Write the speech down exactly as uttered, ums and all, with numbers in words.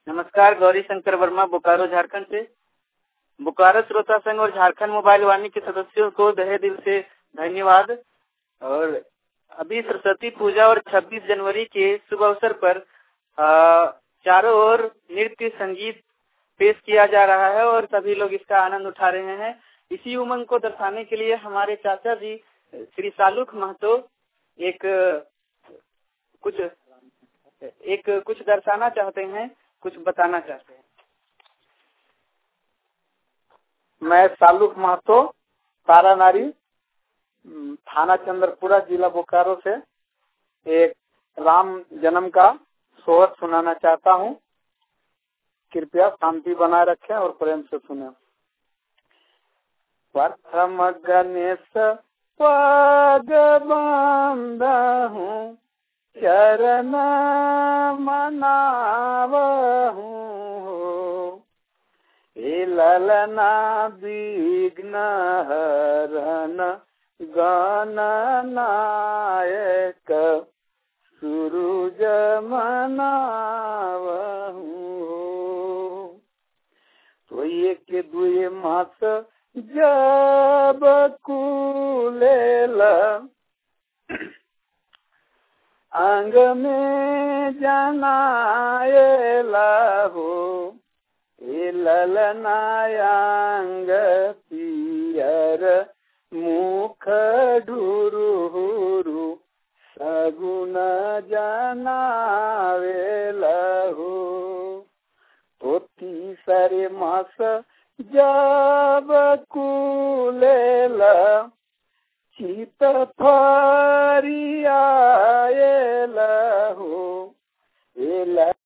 नमस्कार, गौरी शंकर वर्मा, बोकारो झारखंड से। बोकारो श्रोता संघ और झारखंड मोबाइल वाणी के सदस्यों को तहे दिल से धन्यवाद। और अभी सरस्वती पूजा और छब्बीस जनवरी के शुभ अवसर पर चारों ओर नृत्य संगीत पेश किया जा रहा है और सभी लोग इसका आनंद उठा रहे हैं। इसी उमंग को दर्शाने के लिए हमारे चाचा जी श्री सालुख महतो एक कुछ एक कुछ दर्शाना चाहते हैं, कुछ बताना चाहते हैं। मैं सालुख महतो, तारानारी, थाना चंद्रपुरा, जिला बोकारो से एक राम जन्म का सोहर सुनाना चाहता हूँ। कृपया शांति बनाए रखें और प्रेम से सुने। प्रथम गणेश पग बांधहूँ, चरण मनावहूँ, हे ललना विघ्न हरण गणनायक सूरज मनावहूँ। तो एक दुए मास जब कुलेल अंग में जनाएला हो, ए ललनायांग पियर मुख ढुरुहुरु सगुन जनावेला हो। तो तीसरे मास जब कुलेल चित फरियाएला हो, ए